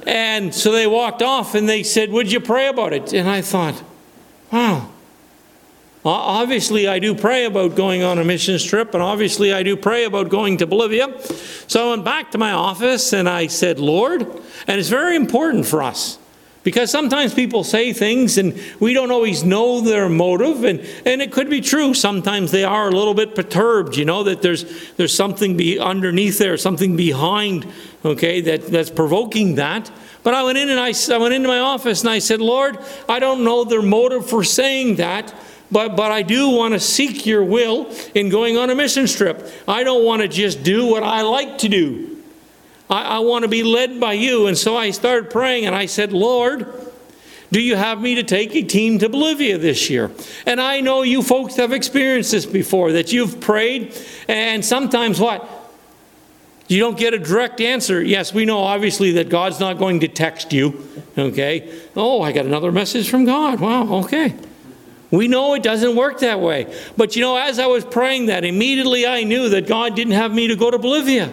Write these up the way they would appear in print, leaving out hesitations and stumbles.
And so they walked off and they said, would you pray about it? And I thought, wow. Obviously, I do pray about going on a missions trip, and obviously I do pray about going to Bolivia. So I went back to my office and I said, Lord, and it's very important for us, because sometimes people say things and we don't always know their motive, and it could be true. Sometimes they are a little bit perturbed, that there's something underneath there, something behind, okay, that's provoking that. But I went into my office and I said, Lord, I don't know their motive for saying that, but I do want to seek your will in going on a mission trip. I don't want to just do what I like to do. I want to be led by you. And so I started praying and I said, Lord, do you have me to take a team to Bolivia this year? And I know you folks have experienced this before, that you've prayed, and sometimes what? You don't get a direct answer. Yes, we know obviously that God's not going to text you. Okay. Oh, I got another message from God. Wow. Okay. We know it doesn't work that way. But as I was praying that, immediately I knew that God didn't have me to go to Bolivia.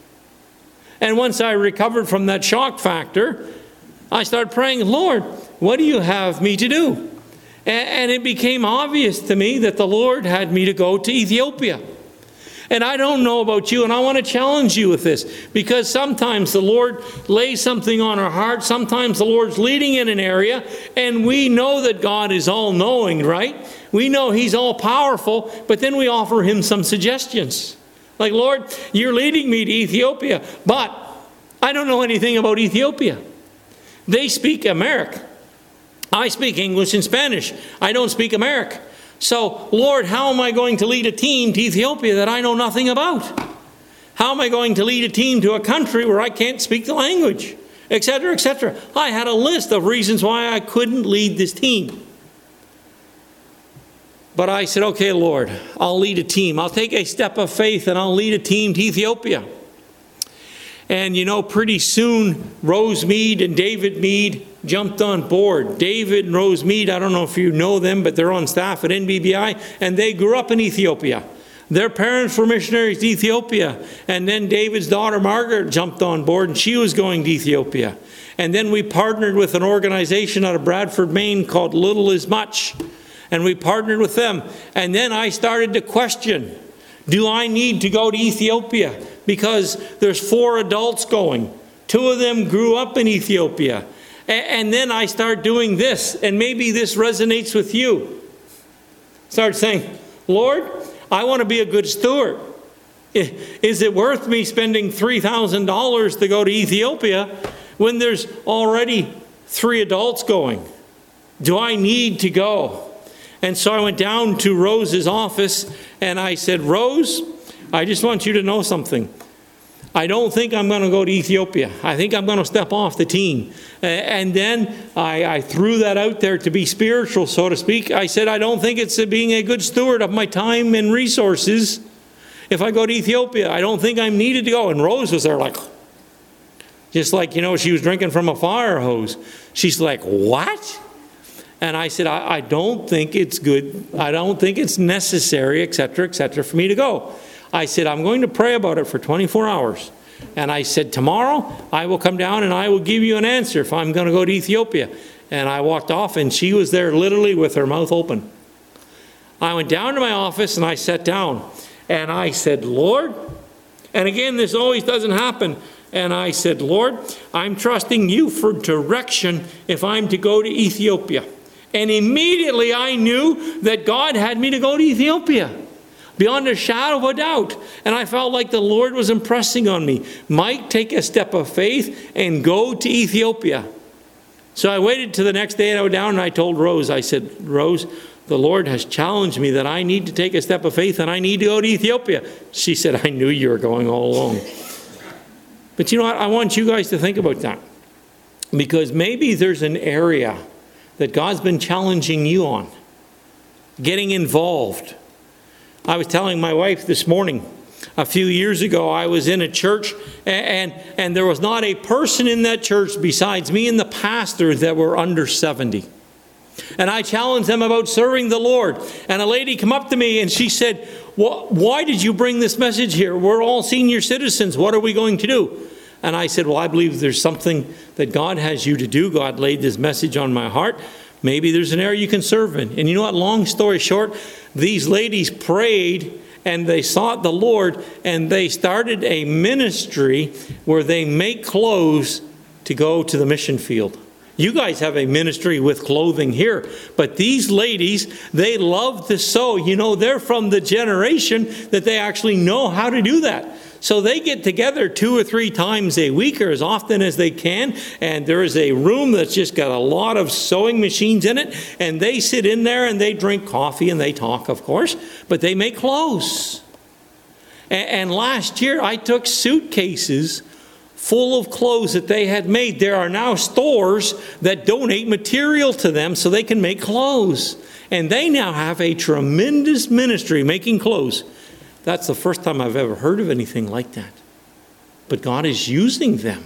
And once I recovered from that shock factor, I started praying, Lord, what do you have me to do? And it became obvious to me that the Lord had me to go to Ethiopia. And I don't know about you, and I want to challenge you with this, because sometimes the Lord lays something on our heart. Sometimes the Lord's leading in an area, and we know that God is all-knowing, right? We know He's all-powerful, but then we offer Him some suggestions. Like, Lord, you're leading me to Ethiopia, but I don't know anything about Ethiopia. They speak Amharic. I speak English and Spanish. I don't speak Amharic. So, Lord, how am I going to lead a team to Ethiopia that I know nothing about? How am I going to lead a team to a country where I can't speak the language? Etc., etc. I had a list of reasons why I couldn't lead this team. But I said, okay, Lord, I'll lead a team. I'll take a step of faith and I'll lead a team to Ethiopia. And pretty soon, Rose Mead and David Mead jumped on board. David and Rose Mead, I don't know if you know them, but they're on staff at NBBI, and they grew up in Ethiopia. Their parents were missionaries to Ethiopia. And then David's daughter, Margaret, jumped on board, and she was going to Ethiopia. And then we partnered with an organization out of Bradford, Maine called Little is Much. And we partnered with them. And then I started to question, do I need to go to Ethiopia? Because there's 4 adults going. 2 of them grew up in Ethiopia. And then I start doing this, and maybe this resonates with you. Start saying, Lord, I want to be a good steward. Is it worth me spending $3,000 to go to Ethiopia when there's already 3 adults going? Do I need to go? And so I went down to Rose's office and I said, Rose, I just want you to know something. I don't think I'm going to go to Ethiopia. I think I'm going to step off the team. And then I threw that out there to be spiritual, so to speak. I said, I don't think it's being a good steward of my time and resources if I go to Ethiopia. I don't think I'm needed to go. And Rose was there like, just like, she was drinking from a fire hose. She's like, what? And I said, I don't think it's good. I don't think it's necessary, etc., for me to go. I said, I'm going to pray about it for 24 hours. And I said, tomorrow I will come down and I will give you an answer if I'm going to go to Ethiopia. And I walked off and she was there literally with her mouth open. I went down to my office and I sat down. And I said, Lord, and again, this always doesn't happen. And I said, Lord, I'm trusting you for direction if I'm to go to Ethiopia. And immediately I knew that God had me to go to Ethiopia, beyond a shadow of a doubt. And I felt like the Lord was impressing on me, Mike, take a step of faith and go to Ethiopia. So I waited till the next day and I went down and I told Rose, I said, Rose, the Lord has challenged me that I need to take a step of faith and I need to go to Ethiopia. She said, I knew you were going all along. But you know what? I want you guys to think about that. Because maybe there's an area that God's been challenging you on, getting involved. I was telling my wife this morning, a few years ago, I was in a church and there was not a person in that church besides me and the pastor that were under 70. And I challenged them about serving the Lord. And a lady came up to me and she said, why did you bring this message here? We're all senior citizens. What are we going to do? And I said, well, I believe there's something that God has you to do. God laid this message on my heart. Maybe there's an area you can serve in. And you know what? Long story short, these ladies prayed and they sought the Lord, and they started a ministry where they make clothes to go to the mission field. You guys have a ministry with clothing here, but these ladies, they love to sew. You know, they're from the generation that they actually know how to do that. So they get together 2 or 3 times a week, or as often as they can, and there is a room that's just got a lot of sewing machines in it, and they sit in there and they drink coffee and they talk, of course, but they make clothes. And last year I took suitcases full of clothes that they had made. There are now stores that donate material to them so they can make clothes. And they now have a tremendous ministry making clothes. That's the first time I've ever heard of anything like that. But God is using them.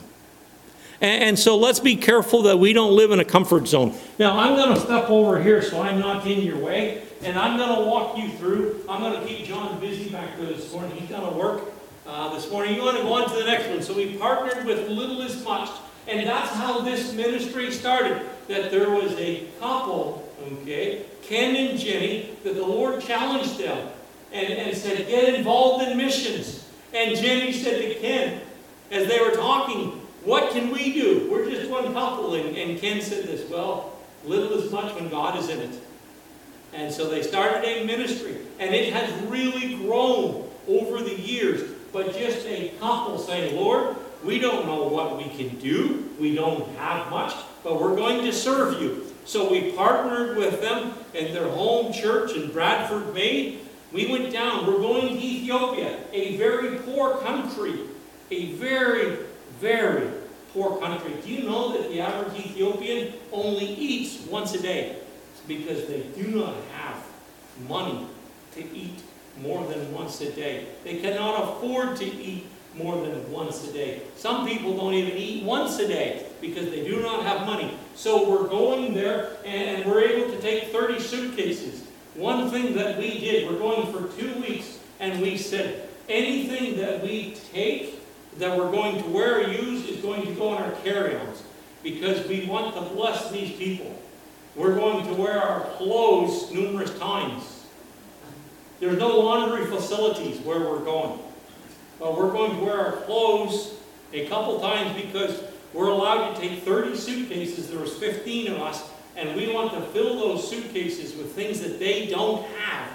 And so let's be careful that we don't live in a comfort zone. Now, I'm going to step over here so I'm not in your way. And I'm going to walk you through. I'm going to keep John busy back there this morning. He's going to work this morning. You want to go on to the next one. So we partnered with Little is Much. And that's how this ministry started. That there was a couple, okay, Ken and Jenny, that the Lord challenged them. And said, get involved in missions. And Jenny said to Ken, as they were talking, what can we do? We're just one couple. And Ken said this, well, little is much when God is in it. And so they started a ministry. And it has really grown over the years. But just a couple saying, Lord, we don't know what we can do. We don't have much, but we're going to serve you. So we partnered with them in their home church in Bradford, Maine. We went down. We're going to Ethiopia, a very poor country. A very, very poor country. Do you know that the average Ethiopian only eats once a day? It's because they do not have money to eat more than once a day. They cannot afford to eat more than once a day. Some people don't even eat once a day because they do not have money. So we're going there and we're able to take 30 suitcases. One thing that we did, we're going for 2 weeks, and we said anything that we take that we're going to wear or use is going to go in our carry-ons because we want to bless these people. We're going to wear our clothes numerous times. There's no laundry facilities where we're going. But we're going to wear our clothes a couple times because we're allowed to take 30 suitcases. There was 15 of us. And we want to fill those suitcases with things that they don't have.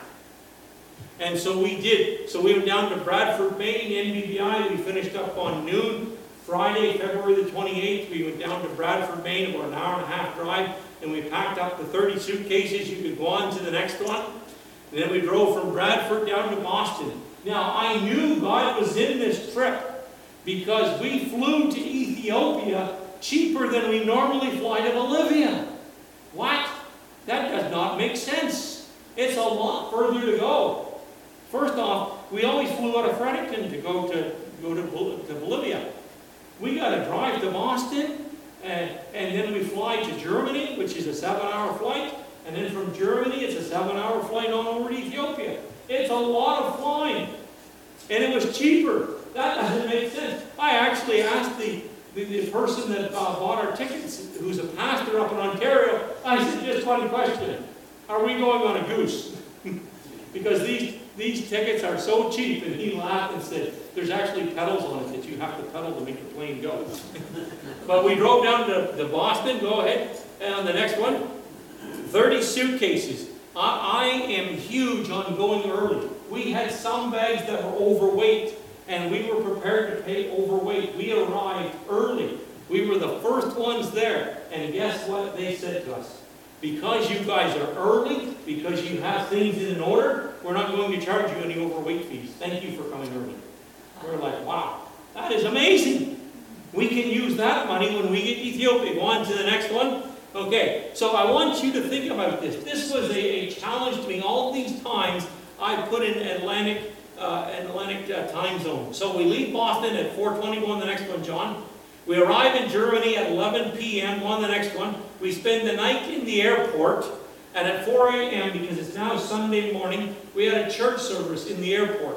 And so we did. So we went down to Bradford, Maine, NBBI. We finished up on noon. Friday, February the 28th, we went down to Bradford, Maine, about an hour and a half drive. And we packed up the 30 suitcases. You could go on to the next one. And then we drove from Bradford down to Boston. Now, I knew God was in this trip because we flew to Ethiopia cheaper than we normally fly to Bolivia. What? That does not make sense. It's a lot further to go. First off, we always flew out of Fredericton to go to Bolivia. We got to drive to Boston, and then we fly to Germany, which is a 7-hour flight, and then from Germany it's a 7-hour flight on over to Ethiopia. It's a lot of flying, and it was cheaper. That doesn't make sense. I actually asked the person that bought our tickets, who's a pastor up in Ontario, I said, just one question. Are we going on a goose? Because these tickets are so cheap. And he laughed and said, there's actually pedals on it that you have to pedal to make the plane go. But we drove down to Boston. Go ahead. And on the next one, 30 suitcases. I am huge on going early. We had some bags that were overweight. And we were prepared to pay overweight. We arrived early. We were the first ones there. And guess what they said to us? Because you guys are early, because you have things in order, we're not going to charge you any overweight fees. Thank you for coming early. We're like, wow, that is amazing. We can use that money when we get to Ethiopia. Go on to the next one. Okay, so I want you to think about this. This was a challenge to me. All these times I put in Atlantic time zone. So we leave Boston at 4:20. Go on the next one, John. We arrive in Germany at 11 p.m. Go on the next one. We spend the night in the airport. And at 4 a.m., because it's now Sunday morning, we had a church service in the airport.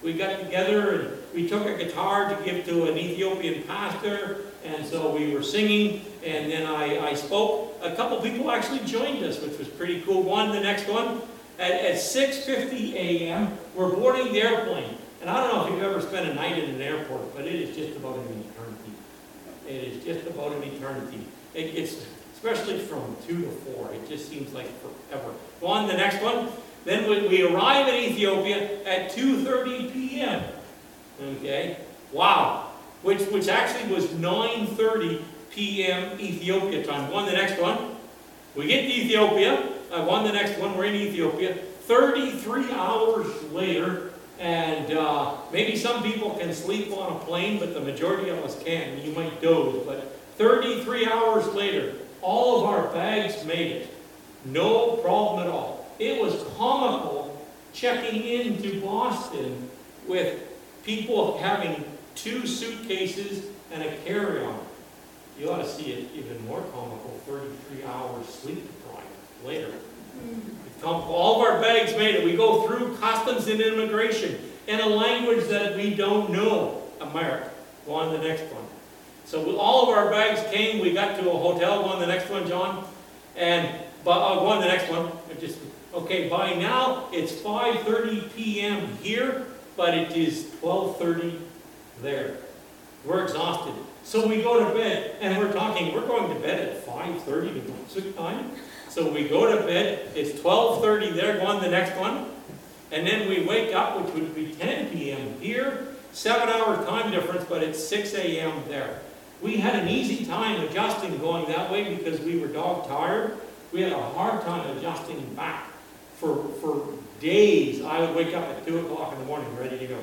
we got together and we took a guitar to give to an Ethiopian pastor, and so we were singing, and then I spoke. A couple people actually joined us, which was pretty cool. The next one, at 6:50 a.m., we're boarding the airplane. And I don't know if you've ever spent a night in an airport, but it is just about an eternity. It is just about an eternity. It's especially from 2 to 4. It just seems like forever. Go on to the next one. Then we arrive in Ethiopia at 2:30 p.m. Okay? Wow. Which actually was 9:30 p.m. Ethiopia time. Go on to the next one. We get to Ethiopia. The next one. We're in Ethiopia. 33 hours later, and maybe some people can sleep on a plane, but the majority of us can't. You might doze, but 33 hours later, all of our bags made it. No problem at all. It was comical checking into Boston with people having 2 suitcases and a carry-on. You ought to see it even more comical, 33 hours sleep deprived later. All of our bags made it. We go through customs and immigration in a language that we don't know, American. Go on to the next one. So all of our bags came. We got to a hotel. Go on to the next one, John. Go on to the next one. Okay, by now it's 5:30 p.m. here, but it is 12:30 there. We're exhausted. So we go to bed, and we're going to bed at 5:30 to go to sleep time. So we go to bed, it's 12:30 there, go on to the next one. And then we wake up, which would be 10 p.m. here. 7-hour time difference, but it's 6 a.m. there. We had an easy time adjusting going that way because we were dog tired. We had a hard time adjusting back. For days, I would wake up at 2 o'clock in the morning, ready to go.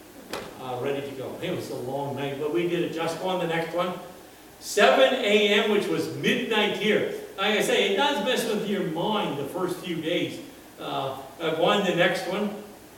It was a long night, but we did adjust. Go on to the next one. 7 a.m., which was midnight here. Like I say, it does mess with your mind the first few days. Go on to the next one.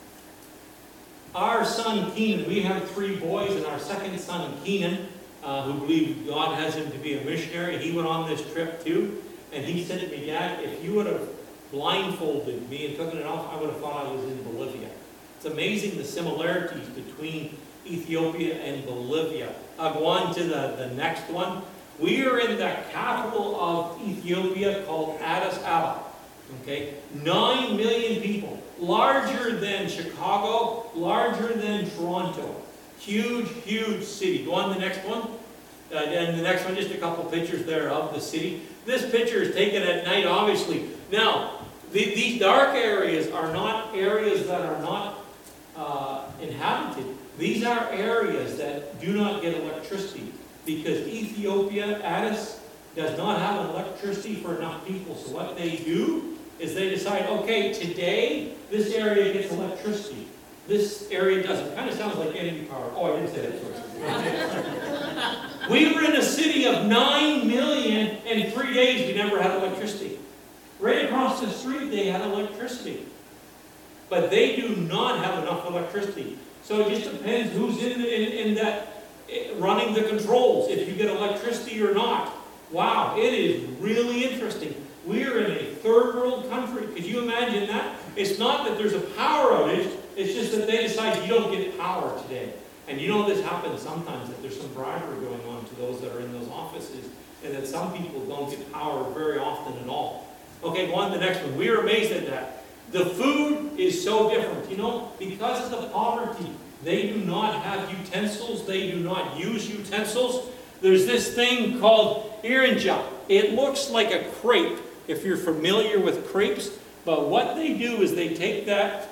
Our son Keenan, we have 3 boys, and our second son Keenan, who believed God has him to be a missionary, he went on this trip too. And he said to me, Dad, if you would have blindfolded me and taken it off, I would have thought I was in Bolivia. It's amazing the similarities between Ethiopia and Bolivia. I'll go on to the next one. We are in the capital of Ethiopia called Addis Ababa. Okay, 9 million people, larger than Chicago, larger than Toronto. Huge, huge city. Go on to the next one. And the next one, just a couple pictures there of the city. This picture is taken at night, obviously. Now, these dark areas are not areas that are not inhabited. These are areas that do not get electricity because Ethiopia, Addis, does not have electricity for enough people. So what they do is they decide, okay, today this area gets electricity. This area doesn't. Kind of sounds like energy power. Oh, I didn't say that. We were in a city of 9 million, and in 3 days we never had electricity. Right across the street they had electricity. But they do not have enough electricity. So it just depends who's in that running the controls, if you get electricity or not. Wow, it is really interesting. We're in a third world country. Could you imagine that? It's not that there's a power outage, it's just that they decide you don't get power today. And you know this happens sometimes, that there's some bribery going on to those that are in those offices, and that some people don't get power very often at all. Okay, go on to the next one. We are amazed at that. The food is so different. You know, because of the poverty, they do not have utensils. They do not use utensils. There's this thing called irinja. It looks like a crepe, if you're familiar with crepes. But what they do is they take that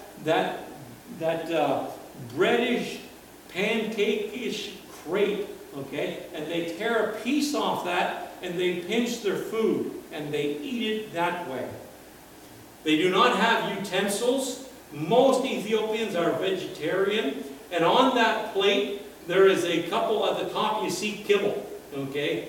breadish, pancake-ish crepe, okay, and they tear a piece off that, and they pinch their food, and they eat it that way. They do not have utensils. Most Ethiopians are vegetarian, and on that plate there is a couple at the top. You see kibble. Okay,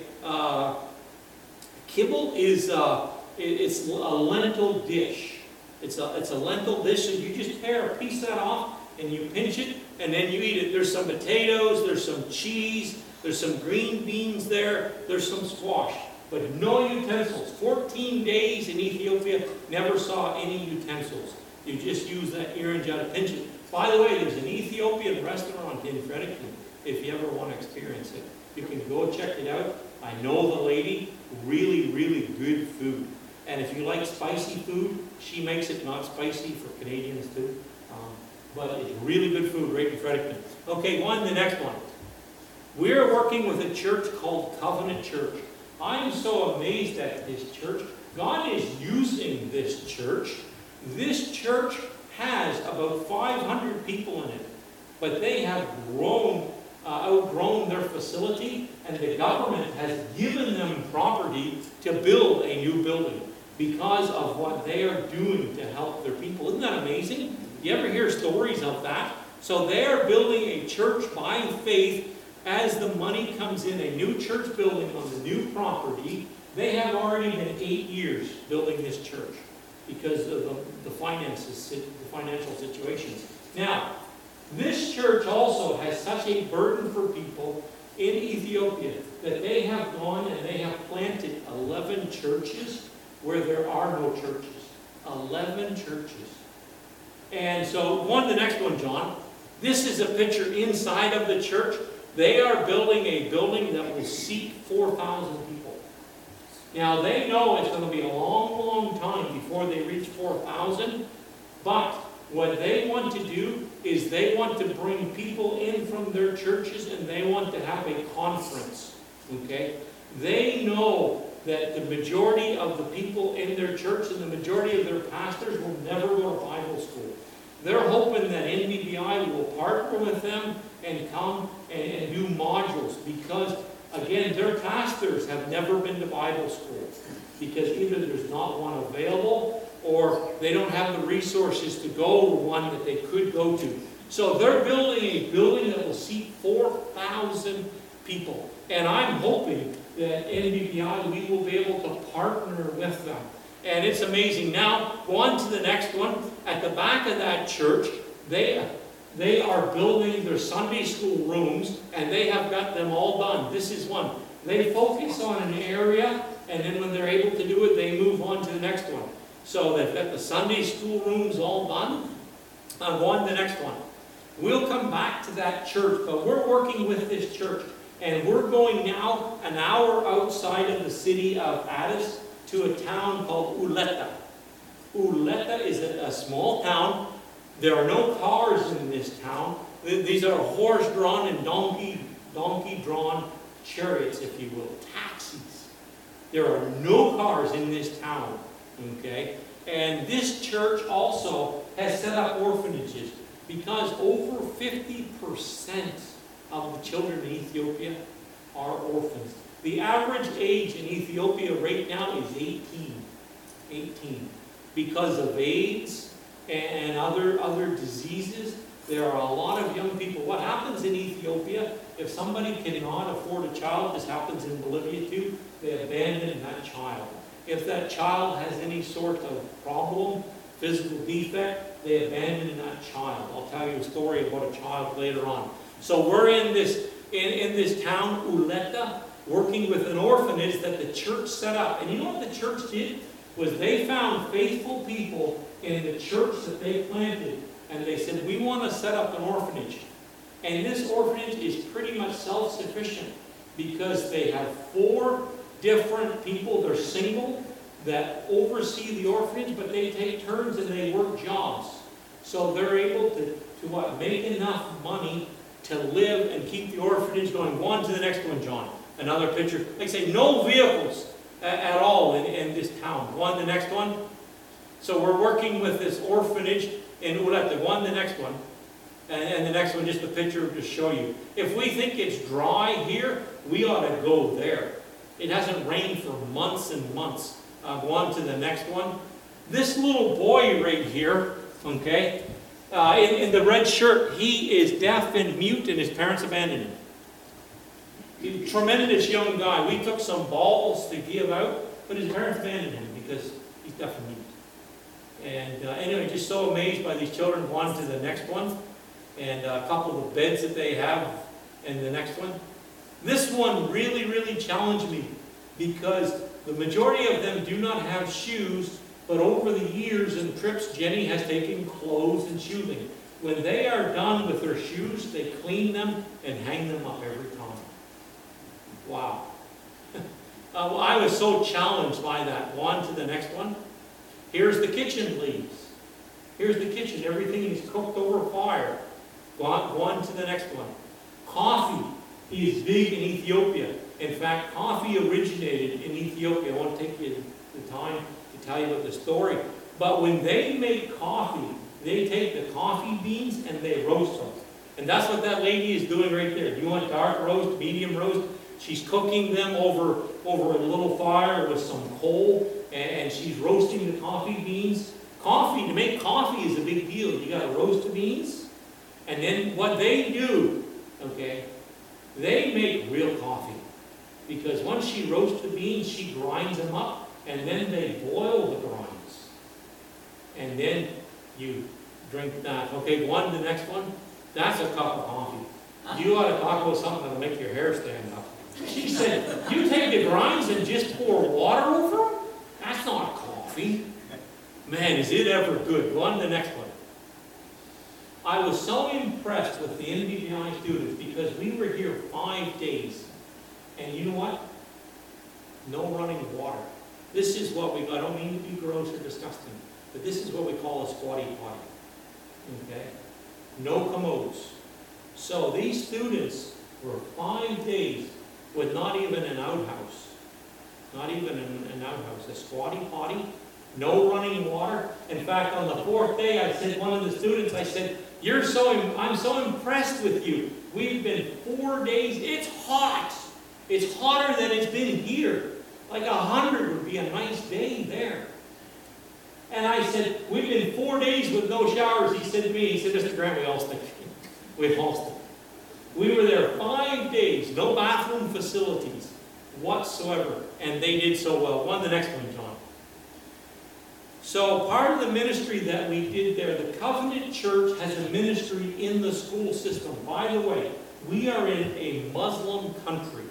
kibble is it's a lentil dish. It's a lentil dish, and you just tear a piece of that off and you pinch it, and then you eat it. There's some potatoes, there's some cheese, there's some green beans there, there's some squash. But no utensils. 14 days in Ethiopia, never saw any utensils. You just use that irinja to pinch it. By the way, there's an Ethiopian restaurant in Fredericton, if you ever want to experience it. You can go check it out. I know the lady, really, really good food. And if you like spicy food, she makes it not spicy for Canadians too. But it's really good food right in Fredericton. Okay, the next one. We're working with a church called Covenant Church. I'm so amazed at this church. God is using this church. This church has about 500 people in it, but they have outgrown their facility, and the government has given them property to build a new building because of what they are doing to help their people. Isn't that amazing? You ever hear stories of that? So they are building a church by faith as the money comes in, a new church building on the new property. They have already been 8 years building this church because of the financial situations. Now, this church also has such a burden for people in Ethiopia that they have gone and they have planted 11 churches where there are no churches. 11 churches. And so, the next one, John. This is a picture inside of the church. They are building a building that will seat 4,000 people. Now, they know it's going to be a long, long time before they reach 4,000, but what they want to do is they want to bring people in from their churches and they want to have a conference, okay? They know that the majority of the people in their church and the majority of their pastors will never go to Bible school. They're hoping that NBBI will partner with them and come and do modules because, again, their pastors have never been to Bible school because either there's not one available or they don't have the resources to go to one that they could go to. So they're building a building that will seat 4,000 people. And I'm hoping that NBBI, we will be able to partner with them. And it's amazing. Now, go on to the next one. At the back of that church, they are building their Sunday school rooms, and they have got them all done. This is one. They focus on an area, and then when they're able to do it, they move on to the next one. So they've got the Sunday school rooms all done. I'm going to the next one. We'll come back to that church, but we're working with this church, and we're going now an hour outside of the city of Addis to a town called Uleta. Uleta is a small town. There are no cars in this town. These are horse-drawn and donkey-drawn chariots, if you will, taxis. There are no cars in this town, okay? And this church also has set up orphanages because over 50% of the children in Ethiopia are orphans. The average age in Ethiopia right now is 18. 18. Because of AIDS and other diseases, there are a lot of young people. What happens in Ethiopia, if somebody cannot afford a child, this happens in Bolivia too, they abandon that child. If that child has any sort of problem, physical defect, they abandon that child. I'll tell you a story about a child later on. So we're in this town, Uleta, working with an orphanage that the church set up. And you know what the church did? Was they found faithful people in the church that they planted, and they said, we want to set up an orphanage. And this orphanage is pretty much self-sufficient because they have 4 different people, they're single, that oversee the orphanage, but they take turns and they work jobs. So they're able to make enough money to live and keep the orphanage going. Go on to the next one, John. Another picture. Like I say, no vehicles at all in this town. Go on to the next one. So we're working with this orphanage in Uleta. Go on to the next one. And the next one, just a picture to show you. If we think it's dry here, we ought to go there. It hasn't rained for months and months. Go on to the next one. This little boy right here, okay, in the red shirt, he is deaf and mute and his parents abandoned him. He's a tremendous young guy. We took some balls to give out, but his parents abandoned him because he's deaf and mute. And anyway, just so amazed by these children. Go on to the next one. And a couple of beds that they have in the next one. This one really, really challenged me because the majority of them do not have shoes, but over the years and trips, Jenny has taken clothes and shoeing. When they are done with their shoes, they clean them and hang them up every time. Wow. I was so challenged by that. Go on to the next one. Here's the kitchen, please. Here's the kitchen. Everything is cooked over fire. Go on to the next one. Coffee is big in Ethiopia. In fact, coffee originated in Ethiopia. I won't take you the time to tell you about the story. But when they make coffee, they take the coffee beans and they roast them. And that's what that lady is doing right there. Do you want dark roast, medium roast? She's cooking them over a little fire with some coal, and she's roasting the coffee beans. Coffee, to make coffee is a big deal. You got to roast the beans. And then what they do, okay, they make real coffee. Because once she roasts the beans, she grinds them up, and then they boil the grinds. And then you drink that. Okay, go on to the next one. That's a cup of coffee. You ought to talk about something that'll make your hair stand up. She said, you take the grinds and just pour water over them? That's not coffee. Man, is it ever good. Go on to the next one. I was so impressed with the NBBI students because we were here 5 days. And you know what? No running water. This is what I don't mean to be gross or disgusting, but this is what we call a squatty potty. Okay? No commodes. So these students were 5 days with not even an outhouse. Not even an outhouse. A squatty potty. No running water. In fact, on the 4th day, I said, one of the students, I said, I'm so impressed with you. We've been 4 days. It's hot. It's hotter than it's been here. Like 100 would be a nice day there. And I said, we've been 4 days with no showers. He said to me, Mr. Grant, we all stink. We all stink. We were there 5 days, no bathroom facilities whatsoever. And they did so well. One, the next one, John. So part of the ministry that we did there, the Covenant Church has a ministry in the school system. By the way, we are in a Muslim country.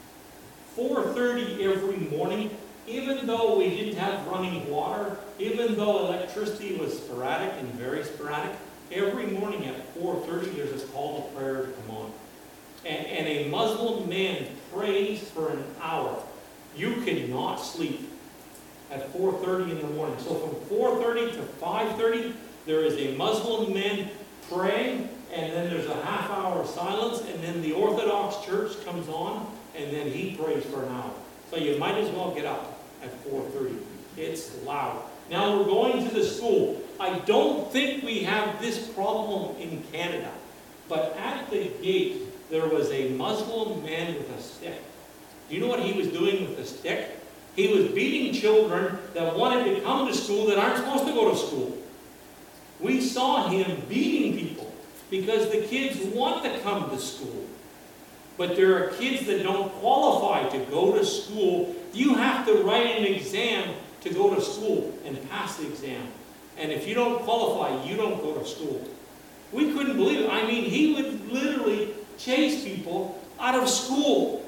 4:30 every morning, even though we didn't have running water, even though electricity was sporadic and very sporadic, every morning at 4:30 there's this call to prayer to come on. And a Muslim man prays for an hour. You cannot sleep at 4:30 in the morning. So from 4:30 to 5:30, there is a Muslim man praying, and then there's a half-hour silence, and then the Orthodox Church comes on, and then he prays for an hour. So you might as well get up at 4:30. It's loud. Now we're going to the school. I don't think we have this problem in Canada, but at the gate there was a Muslim man with a stick. Do you know what he was doing with the stick? He was beating children that wanted to come to school that aren't supposed to go to school. We saw him beating people because the kids want to come to school. But there are kids that don't qualify to go to school. You have to write an exam to go to school and pass the exam. And if you don't qualify, you don't go to school. We couldn't believe it. I mean, he would literally chase people out of school.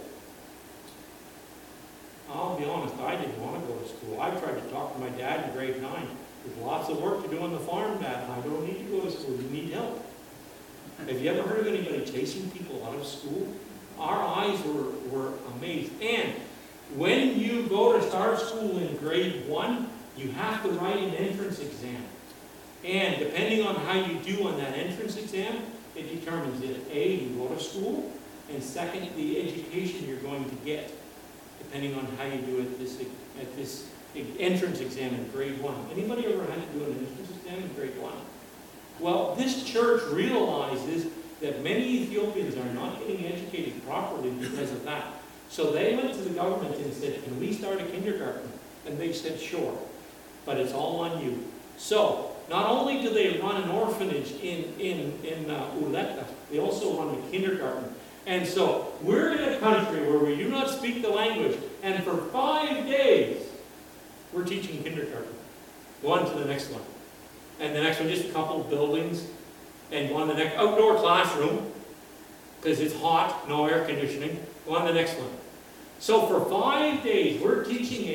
I'll be honest, I didn't want to go to school. I tried to talk to my dad in grade 9. There's lots of work to do on the farm, Dad. I don't need to go to school. You need help. Have you ever heard of anybody chasing people out of school? Our eyes were amazed. And when you go to start school in grade 1, you have to write an entrance exam. And depending on how you do on that entrance exam, it determines if A, you go to school, and second, the education you're going to get, depending on how you do it at this entrance exam in grade 1. Anybody ever had to do an entrance exam in grade 1? Well, this church realizes that many Ethiopians are not getting educated properly because of that. So they went to the government and said, can we start a kindergarten? And they said, sure, but it's all on you. So not only do they run an orphanage in Uleta, they also run a kindergarten. And so we're in a country where we do not speak the language, and for 5 days we're teaching kindergarten. Go on to the next one. And the next one, just a couple of buildings. And go on to the next, outdoor classroom, because it's hot, no air conditioning. Go on to the next one. So for 5 days, we're teaching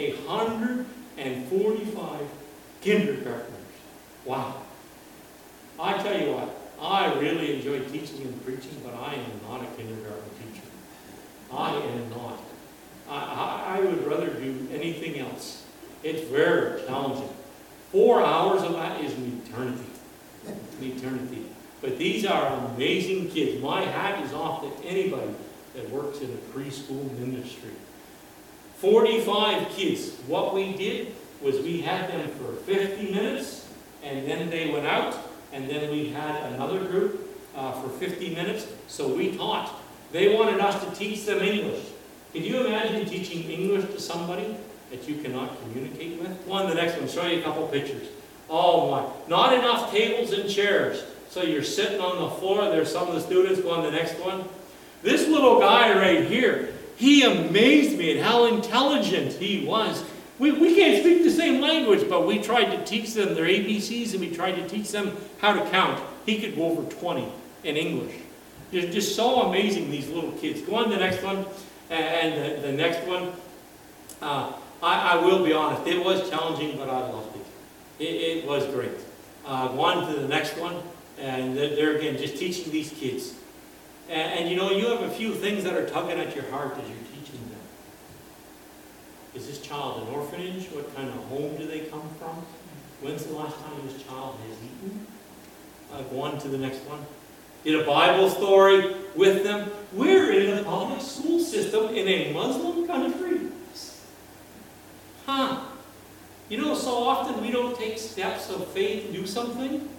145 kindergartners. Wow. I tell you what, I really enjoy teaching and preaching, but I am not a kindergarten teacher. I am not. I would rather do anything else. It's very challenging. 4 hours of that is an eternity. An eternity. But these are amazing kids. My hat is off to anybody that works in a preschool ministry. 45 kids. What we did was we had them for 50 minutes, and then they went out, and then we had another group for 50 minutes. So we taught. They wanted us to teach them English. Can you imagine teaching English to somebody that you cannot communicate with? Go on to the next one. Show you a couple pictures. Oh my. Not enough tables and chairs. So you're sitting on the floor. There's some of the students. Go on to the next one. This little guy right here, he amazed me at how intelligent he was. We can't speak the same language, but we tried to teach them their ABCs, and we tried to teach them how to count. He could go over 20 in English. Just so amazing, these little kids. Go on to the next one. And the next one, I will be honest, it was challenging, but I loved it. It was great. Go on to the next one, and they're again just teaching these kids. And you know, you have a few things that are tugging at your heart as you're teaching them. Is this child an orphanage? What kind of home do they come from? When's the last time this child has eaten? Go on to the next one. Did a Bible story with them. We're in a public school system in a Muslim country. Huh. You know, so often we don't take steps of faith to do something.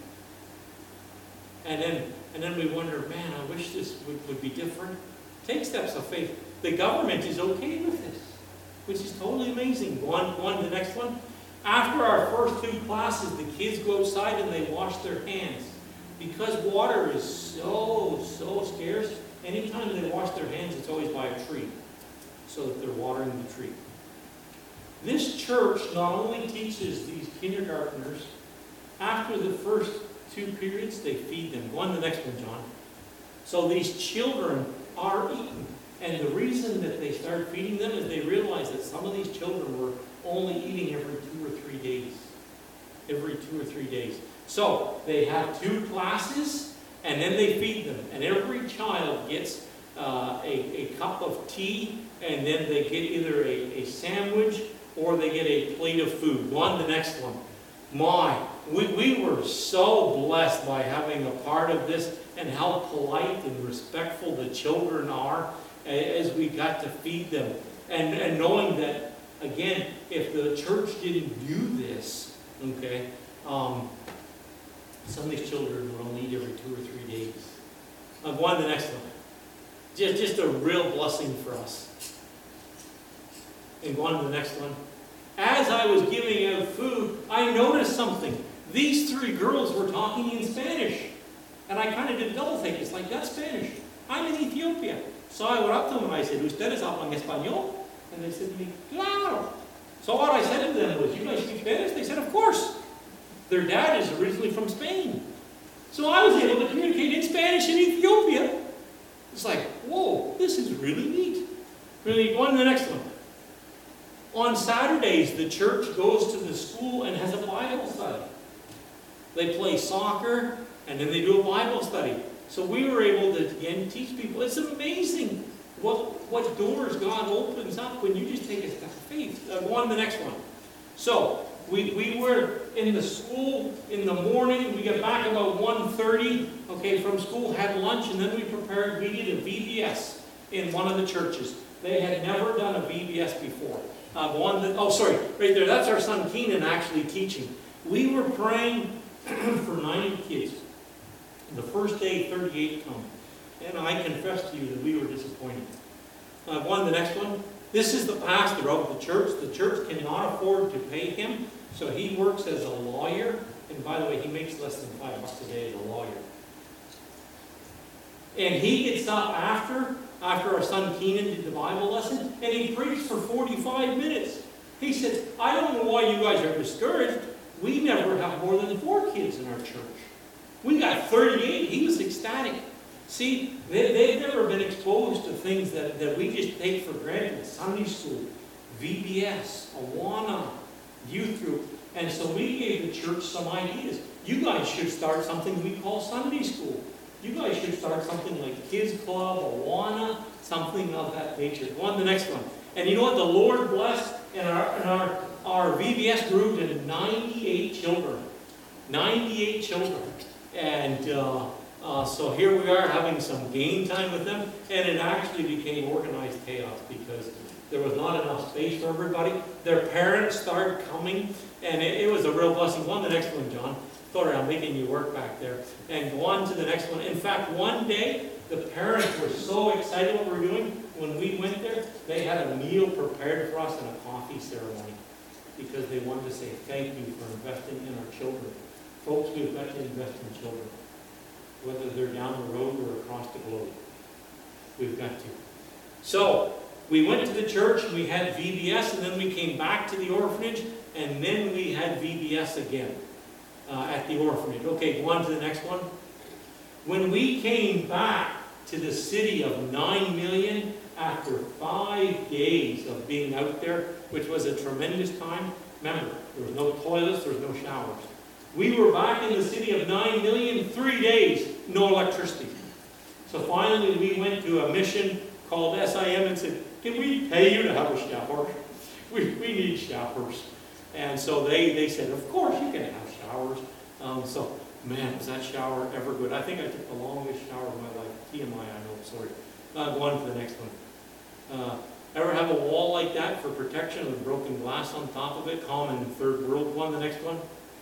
And then we wonder, man, I wish this would be different. Take steps of faith. The government is okay with this, which is totally amazing. Go on to the next one. After our first 2 classes, the kids go outside and they wash their hands. Because water is so scarce, anytime they wash their hands, it's always by a tree, so that they're watering the tree. This church not only teaches these kindergartners, after the first 2 periods, they feed them. Go on to the next one, John. So these children are eaten. And the reason that they start feeding them is they realize that some of these children were only eating every 2 or 3 days. Every 2 or 3 days. So they have 2 classes, and then they feed them. And every child gets a cup of tea, and then they get either a sandwich or they get a plate of food. Go on to the next one. We were so blessed by having a part of this, and how polite and respectful the children are as we got to feed them. And knowing that, again, if the church didn't do this, okay, some of these children would only eat every 2 or 3 days. Go on to the next one. Just a real blessing for us. And go on to the next one. As I was giving out food, I noticed something. These 3 girls were talking in Spanish. And I kind of did double think. It's like, that's Spanish. I'm in Ethiopia. So I went up to them and I said, ¿Ustedes hablan español? And they said to me, claro. So what I said to them was, you guys speak Spanish? They said, of course. Their dad is originally from Spain. So I was able to communicate in Spanish in Ethiopia. It's like, whoa, this is really neat. Really, go on to the next one. On Saturdays, the church goes to the school and has a Bible study. They play soccer, and then they do a Bible study. So we were able to, again, teach people. It's amazing what doors God opens up when you just take a step of faith. Go on to the next one. So, we were in the school in the morning. We got back about 1:30, okay, from school, had lunch, and then we did a VBS in one of the churches. They had never done a VBS before. Right there, that's our son Keenan actually teaching. We were praying for 90 kids. The first day, 38 come. And I confess to you that we were disappointed. Go on to the next one. This is the pastor of the church. The church cannot afford to pay him, so he works as a lawyer. And by the way, he makes less than $5 a day as a lawyer. And he gets up after our son Keenan did the Bible lesson, and he preached for 45 minutes. He said, I don't know why you guys are discouraged. We never have more than 4 kids in our church. We got 38. He was ecstatic. See, they've never been exposed to things that we just take for granted. Sunday school, VBS, Awana, youth group. And so we gave the church some ideas. you guys should start something we call Sunday school. You guys should start something like Kids Club, Awana, something of that nature. Go on to the next one. And you know what? The Lord blessed, and our VBS grew to 98 children. 98 children. And so here we are having some game time with them, and it actually became organized chaos because there was not enough space for everybody. Their parents started coming, and it was a real blessing. Go on to the next one, John. Sorry, I'm making you work back there. And go on to the next one. In fact, one day, the parents were so excited what we're doing. When we went there, they had a meal prepared for us and a coffee ceremony because they wanted to say thank you for investing in our children. Folks, we've got to invest in children, whether they're down the road or across the globe. We've got to. So, we went to the church, we had VBS, and then we came back to the orphanage, and then we had VBS again at the orphanage. Okay, go on to the next one. When we came back to the city of 9 million, after 5 days of being out there, which was a tremendous time, remember, there was no toilets, there was no showers. We were back in the city of 9 million, 3 days, no electricity. So finally we went to a mission called SIM and said, can we pay you to have a shower? We need showers. And so they said, of course you can have showers. So, man, was that shower ever good. I think I took the longest shower of my life. TMI, I know, sorry. Go on to the next one. Ever have a wall like that for protection with broken glass on top of it? Common in the third world. Go on to the next one.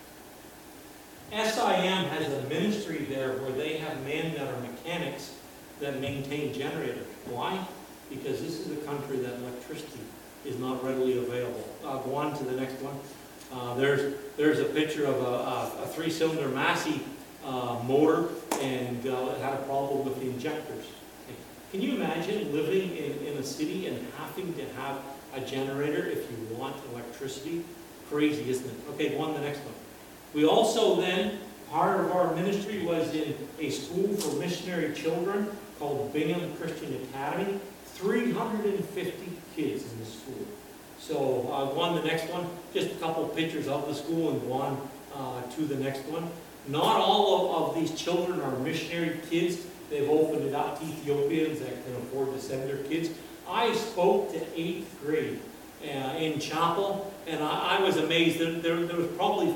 SIM has a ministry there where they have men that are mechanics that maintain generators. Why? Because this is a country that electricity is not readily available. Go on to the next one. There's a picture of a 3-cylinder Massey motor, and it had a problem with the injectors. Can you imagine living in a city and having to have a generator if you want electricity? Crazy, isn't it? Okay, go on to the next one. We also then, part of our ministry was in a school for missionary children called Bingham Christian Academy. 350 kids in the school. So go on to the next one. Just a couple of pictures of the school and go on to the next one. Not all of these children are missionary kids. They've opened it up to Ethiopians that can afford to send their kids. I spoke to 8th grade in chapel, and I was amazed. There was probably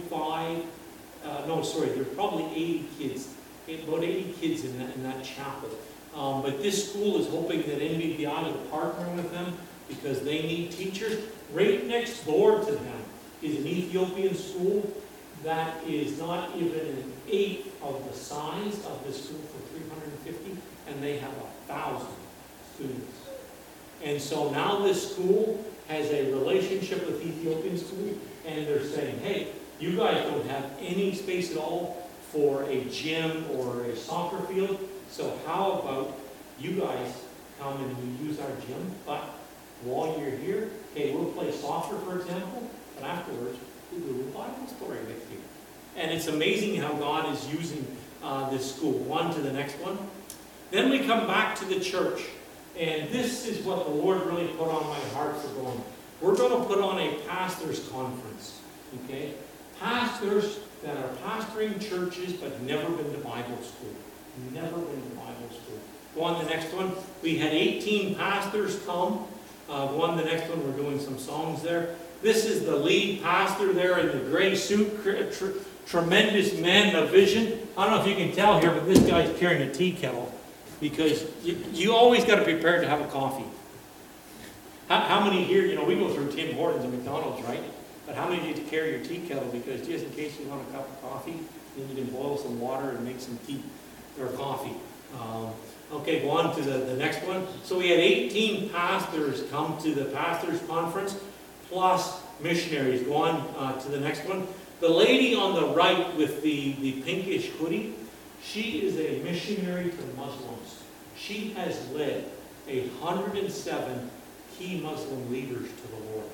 80 kids. About 80 kids in that chapel. But this school is hoping that NBBI will partner with them because they need teachers. Right next door to them is an Ethiopian school that is not even an eighth of the size of the school for 350, and they have 1,000 students. And so now this school has a relationship with Ethiopian school, and they're saying, hey, you guys don't have any space at all for a gym or a soccer field, so how about you guys come and you use our gym, but while you're here, okay, we'll play soccer, for example, but afterwards, we'll do a Bible story with you. And it's amazing how God is using this school. On to the next one. Then we come back to the church, and this is what the Lord really put on my heart for going. We're going to put on a pastor's conference, okay? Pastors that are pastoring churches but never been to Bible school. Never been to Bible school. Go on to the next one. We had 18 pastors come. Go on to the next one. We're doing some songs there. This is the lead pastor there in the gray suit. Tremendous man of vision. I don't know if you can tell here, but this guy's carrying a tea kettle because you always got to be prepared to have a coffee. How many here, we go through Tim Hortons and McDonald's, right? But how many need to carry your tea kettle because just in case you want a cup of coffee, then you can boil some water and make some tea or coffee. Okay, go on to the next one. So we had 18 pastors come to the pastors' conference, plus missionaries. Go on to the next one. The lady on the right with the pinkish hoodie, she is a missionary to Muslims. She has led 107 key Muslim leaders to the Lord.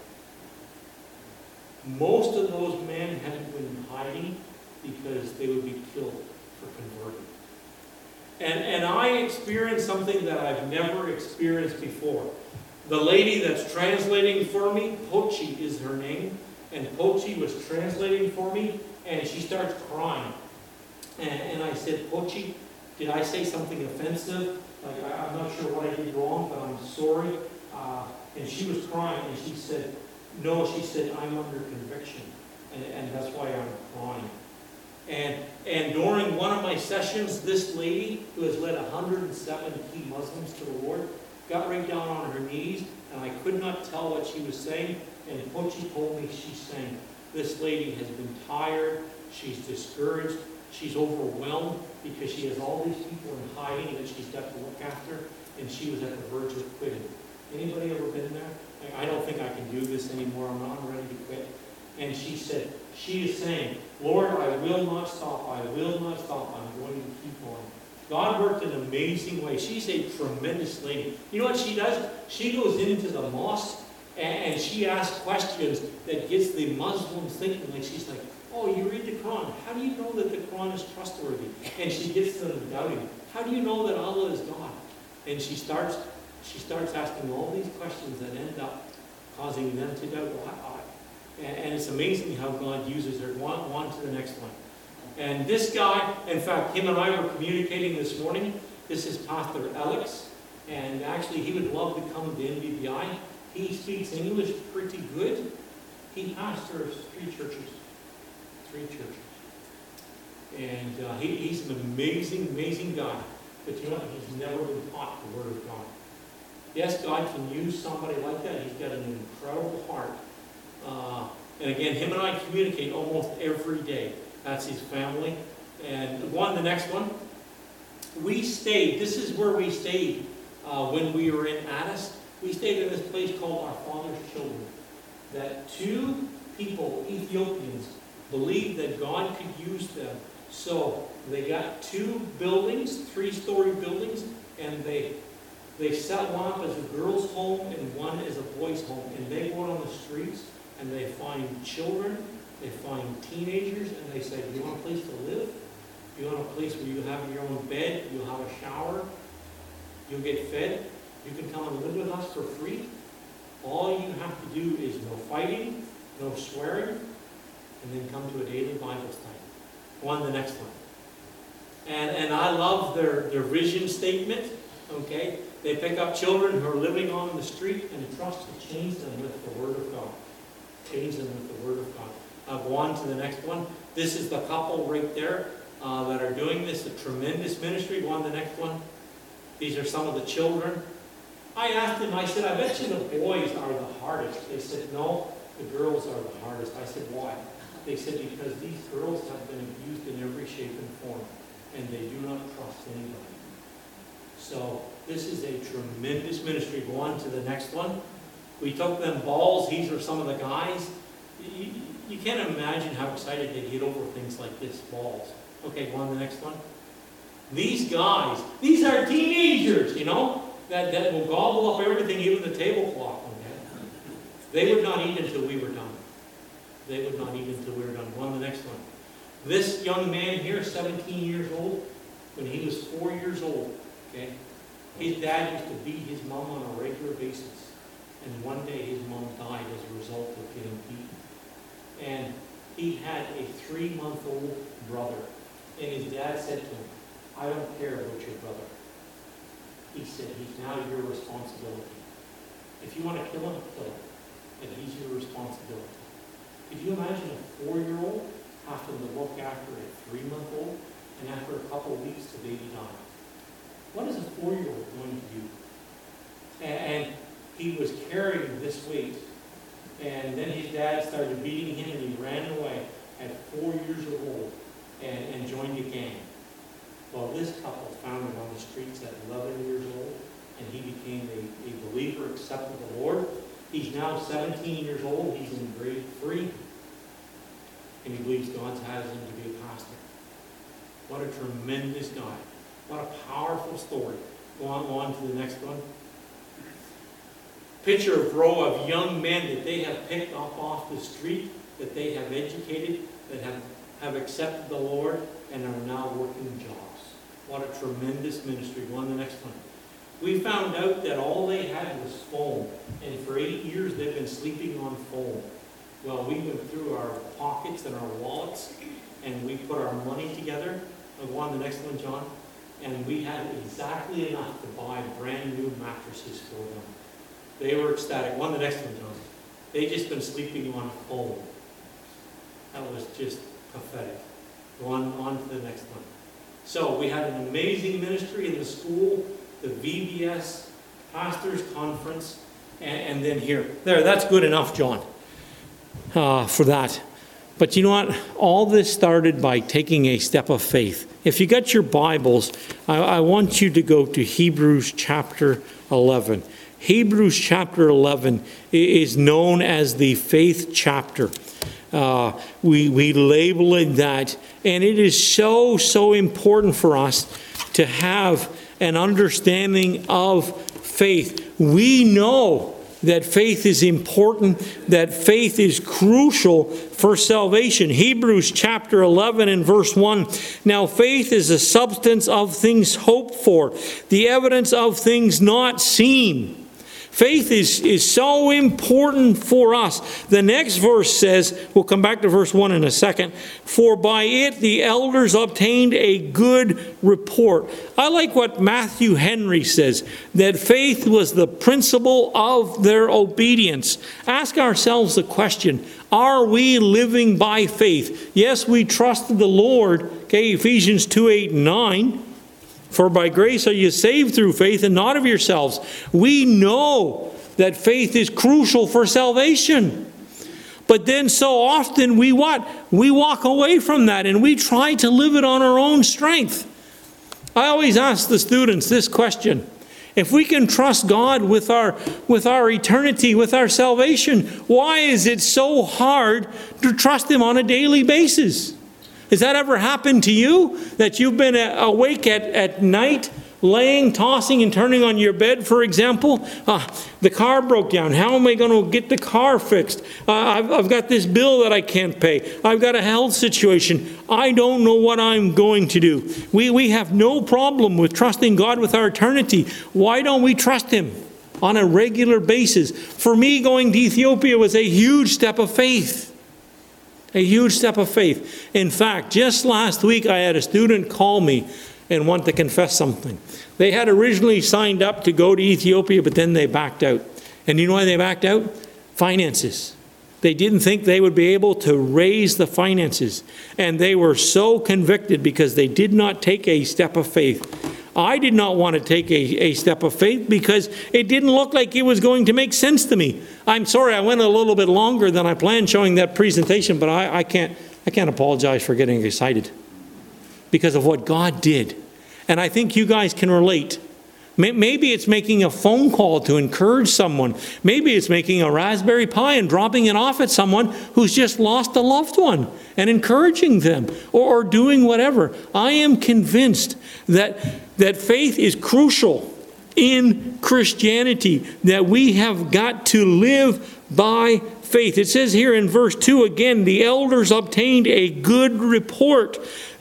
Most of those men had been hiding because they would be killed for converting. And I experienced something that I've never experienced before. The lady that's translating for me, Pochi is her name, And Pochi was translating for me, and she starts crying. And I said, Pochi, did I say something offensive? Like, I'm not sure what I did wrong, but I'm sorry. And she was crying, and she said, no, she said, I'm under conviction, and that's why I'm crying. And during one of my sessions, this lady, who has led 170 Muslims to the Lord, got right down on her knees, and I could not tell what she was saying. And Pochi told me, she's saying, this lady has been tired, she's discouraged, she's overwhelmed because she has all these people in hiding that she's got to look after, and she was at the verge of quitting. Anybody ever been there? I don't think I can do this anymore. I'm ready to quit. And she said, she is saying, Lord, I will not stop. I will not stop. I'm going to keep on. God worked in an amazing way. She's a tremendous lady. You know what she does? She goes into the mosque and she asks questions that gets the Muslims thinking. Like, she's like, oh, you read the Quran. How do you know that the Quran is trustworthy? And she gets them doubting. How do you know that Allah is God? And she starts asking all these questions that end up causing them to doubt. And it's amazing how God uses her. On to the next one. And this guy, in fact, him and I were communicating this morning. This is Pastor Alex. And actually, he would love to come to NBBI. He speaks English pretty good. He pastors 3 churches. 3 churches. And he's an amazing, amazing guy. But you know what? He's never been taught the Word of God. Yes, God can use somebody like that. He's got an incredible heart. And again, him and I communicate almost every day. That's his family. And go on to the next one. We stayed. This is where we stayed when we were in Addis. We stayed in this place called Our Father's Children. That 2 people, Ethiopians, believed that God could use them. So they got 2 buildings, 3-story buildings, and they set one up as a girls' home and one as a boys' home. And they go out on the streets and they find children, they find teenagers, and they say, do you want a place to live? Do you want a place where you have your own bed, you'll have a shower, you'll get fed, you can come and live with us for free? All you have to do is no fighting, no swearing, and then come to a daily Bible study. Go on to the next one. And I love their vision statement, okay? They pick up children who are living on the street and trust to change them with the Word of God. Change them with the Word of God. I'll go on to the next one. This is the couple right there that are doing this, a tremendous ministry. Go on to the next one. These are some of the children. I asked them, I said, I bet you the boys are the hardest. They said, no, the girls are the hardest. I said, why? They said, because these girls have been abused in every shape and form, and they do not trust anybody. So this is a tremendous ministry. Go on to the next one. We took them balls. These are some of the guys. You can't imagine how excited they get over things like this, balls. Okay, go on to the next one. These guys, these are teenagers, you know, that will gobble up everything, even the tablecloth. Okay? They would not eat until we were done. They would not eat until we were done. Go on to the next one. This young man here, 17 years old, when he was 4 years old, okay, his dad used to beat his mom on a regular basis. And one day his mom died as a result of getting beaten. And he had a 3-month-old brother. And his dad said to him, I don't care about your brother. He said, he's now your responsibility. If you want to kill him, kill him. And he's your responsibility. Could you imagine a 4-year-old having to look after a 3-month-old, and after a couple of weeks the baby died? What is a 4-year-old going to do? And he was carrying this weight, and then his dad started beating him, and he ran away at 4 years old and joined a gang. Well, this couple found him on the streets at 11 years old, and he became a believer, accepted the Lord. He's now 17 years old. He's in grade 3, and he believes God has him to be a pastor. What a tremendous guy. What a powerful story. Go on to the next one. Picture of row of young men that they have picked up off the street, that they have educated, that have accepted the Lord, and are now working jobs. What a tremendous ministry. Go on to the next one. We found out that all they had was foam, and for 8 years they've been sleeping on foam. Well, we went through our pockets and our wallets, and we put our money together. Go on the next one, John. And we had exactly enough to buy brand new mattresses for them. They were ecstatic. Go on the next one, John. They just been sleeping on foam. That was just pathetic. Go on to the next one. So we had an amazing ministry in the school, the VBS Pastors Conference, and then here. There, that's good enough, John, for that. But you know what? All this started by taking a step of faith. If you got your Bibles, I want you to go to Hebrews chapter 11. Hebrews chapter 11 is known as the faith chapter. We label it that, and it is so important for us to have an understanding of faith. We know that faith is important, that faith is crucial for salvation. Hebrews chapter 11 and verse 1. Now faith is the substance of things hoped for, the evidence of things not seen. Faith is so important for us. The next verse says, we'll come back to verse 1 in a second, for by it the elders obtained a good report. I like what Matthew Henry says, that faith was the principle of their obedience. Ask ourselves the question, are we living by faith? Yes, we trusted the Lord, okay, Ephesians 2, 8, and 9. For by grace are you saved through faith and not of yourselves. We know that faith is crucial for salvation. But then so often we what? We walk away from that and we try to live it on our own strength. I always ask the students this question. If we can trust God with our eternity, with our salvation, why is it so hard to trust Him on a daily basis? Has that ever happened to you? That you've been awake at night, laying, tossing, and turning on your bed, for example? The car broke down. How am I going to get the car fixed? I've got this bill that I can't pay. I've got a health situation. I don't know what I'm going to do. We have no problem with trusting God with our eternity. Why don't we trust Him on a regular basis? For me, going to Ethiopia was a huge step of faith. A huge step of faith. In fact, just last week I had a student call me and want to confess something. They had originally signed up to go to Ethiopia, but then they backed out. And you know why they backed out? Finances. They didn't think they would be able to raise the finances. And they were so convicted because they did not take a step of faith. I did not want to take a step of faith because it didn't look like it was going to make sense to me. I'm sorry, I went a little bit longer than I planned showing that presentation, but I can't apologize for getting excited because of what God did. And I think you guys can relate. Maybe it's making a phone call to encourage someone. Maybe it's making a Raspberry Pi and dropping it off at someone who's just lost a loved one and encouraging them or doing whatever. I am convinced that faith is crucial in Christianity, that we have got to live by faith. It says here in verse 2 again, the elders obtained a good report.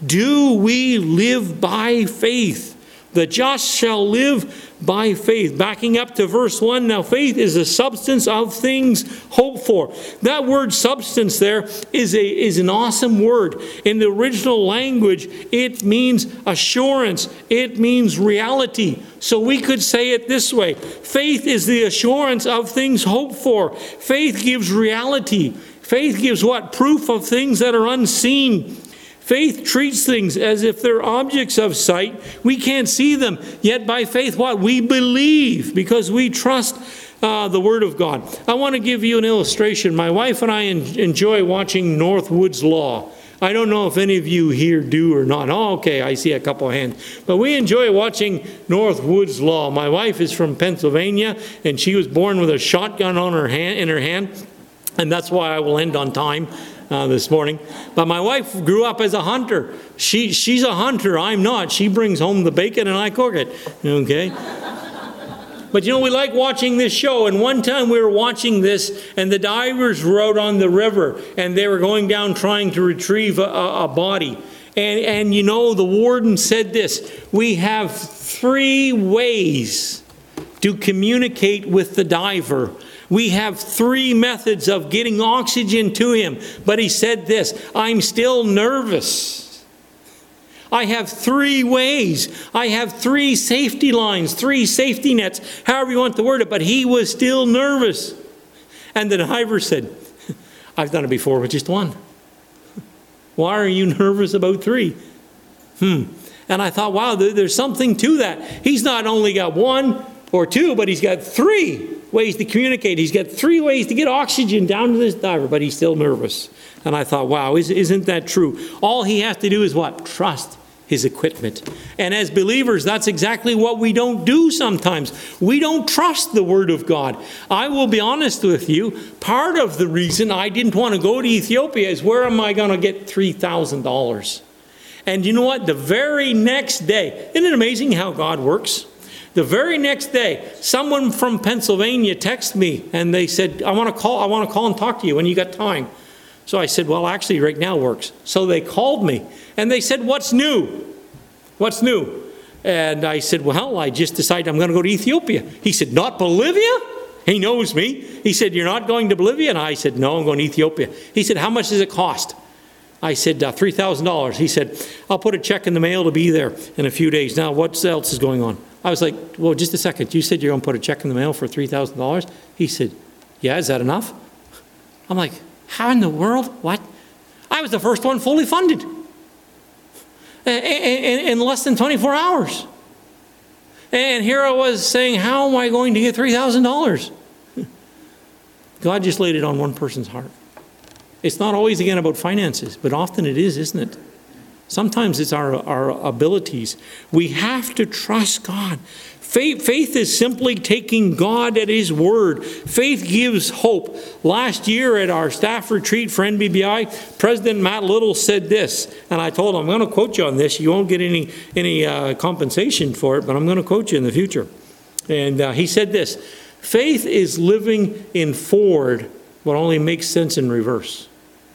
Do we live by faith? The just shall live by faith. Backing up to verse 1, now faith is the substance of things hoped for. That word substance there is an awesome word. In the original language, it means assurance. It means reality. So we could say it this way. Faith is the assurance of things hoped for. Faith gives reality. Faith gives what? Proof of things that are unseen. Faith treats things as if they're objects of sight. We can't see them. Yet by faith, what? We believe because we trust the Word of God. I want to give you an illustration. My wife and I enjoy watching Northwoods Law. I don't know if any of you here do or not. Oh, okay, I see a couple of hands. But we enjoy watching Northwoods Law. My wife is from Pennsylvania, and she was born with a shotgun in her hand. And that's why I will end on time this morning. But my wife grew up as a hunter. She's a hunter. I'm not. She brings home the bacon and I cook it. Okay? But you know, we like watching this show. And one time we were watching this and the divers were out on the river and they were going down trying to retrieve a body. And you know, the warden said this: we have 3 ways to communicate with the diver. We have 3 methods of getting oxygen to him. But he said this, I'm still nervous. I have 3 ways. I have 3 safety lines, 3 safety nets, however you want to word it. But he was still nervous. And the diver said, I've done it before with just 1. Why are you nervous about 3? And I thought, wow, there's something to that. He's not only got 1 or 2, but he's got 3 ways to communicate. He's got 3 ways to get oxygen down to this diver, but he's still nervous. And I thought, wow, isn't that true? All he has to do is what? Trust his equipment. And as believers, that's exactly what we don't do sometimes. We don't trust the Word of God. I will be honest with you, part of the reason I didn't want to go to Ethiopia is, where am I going to get $3,000? And you know what? The very next day, isn't it amazing how God works? The very next day, someone from Pennsylvania texted me and they said, I want to call and talk to you when you got time. So I said, well, actually right now works. So they called me and they said, what's new? What's new? And I said, well, I just decided I'm going to go to Ethiopia. He said, not Bolivia? He knows me. He said, you're not going to Bolivia? And I said, no, I'm going to Ethiopia. He said, how much does it cost? I said, $3,000. He said, I'll put a check in the mail to be there in a few days. Now, what else is going on? I was like, well, just a second. You said you're going to put a check in the mail for $3,000? He said, yeah, is that enough? I'm like, how in the world? What? I was the first one fully funded in less than 24 hours. And here I was saying, how am I going to get $3,000? God just laid it on one person's heart. It's not always, again, about finances, but often it is, isn't it? Sometimes it's our abilities. We have to trust God. Faith is simply taking God at His word. Faith gives hope. Last year at our staff retreat for NBBI, President Matt Little said this, and I told him, I'm going to quote you on this. You won't get any compensation for it, but I'm going to quote you in the future. And he said this, faith is living in forward what only makes sense in reverse.